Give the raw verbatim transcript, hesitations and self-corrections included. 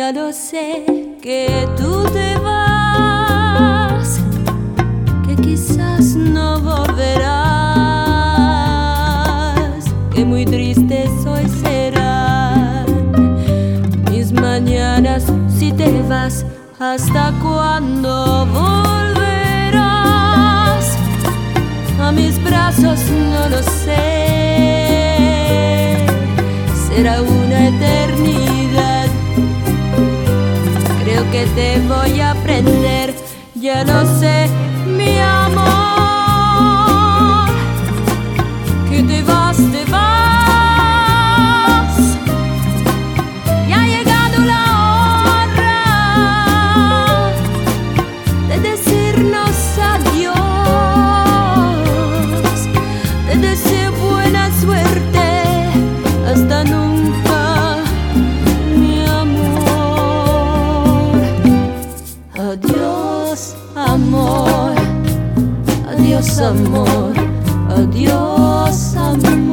Ya lo sé que tú te vas, que quizás no volverás, que muy triste hoy serán mis mañanas si te vas. ¿Hasta cuándo volverás a mis brazos? No lo sé, será una eternidad. Creo que te voy a aprender, ya lo sé, mi amor, que te vas, te vas. Ya ha llegado la hora de decirnos adiós. Te deseo buena suerte, hasta nunca, mi amor. Adiós, amor, adiós, amor, adiós, amor.